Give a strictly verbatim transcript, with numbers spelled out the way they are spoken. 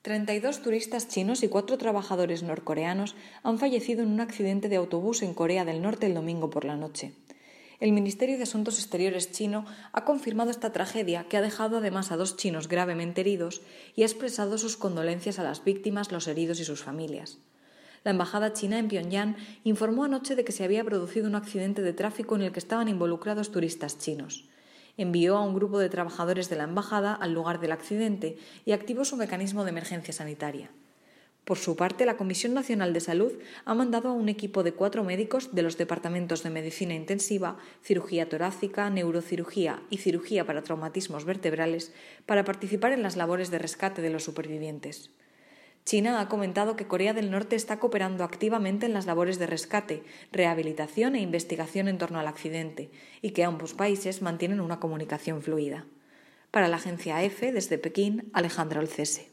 treinta y dos turistas chinos y cuatro trabajadores norcoreanos han fallecido en un accidente de autobús en Corea del Norte el domingo por la noche. El Ministerio de Asuntos Exteriores chino ha confirmado esta tragedia, que ha dejado además a dos chinos gravemente heridos, y ha expresado sus condolencias a las víctimas, los heridos y sus familias. La embajada china en Pyongyang informó anoche de que se había producido un accidente de tráfico en el que estaban involucrados turistas chinos. Envió a un grupo de trabajadores de la embajada al lugar del accidente y activó su mecanismo de emergencia sanitaria. Por su parte, la Comisión Nacional de Salud ha mandado a un equipo de cuatro médicos de los departamentos de medicina intensiva, cirugía torácica, neurocirugía y cirugía para traumatismos vertebrales para participar en las labores de rescate de los supervivientes. China ha comentado que Corea del Norte está cooperando activamente en las labores de rescate, rehabilitación e investigación en torno al accidente y que ambos países mantienen una comunicación fluida. Para la agencia E F E, desde Pekín, Alejandra Olcese.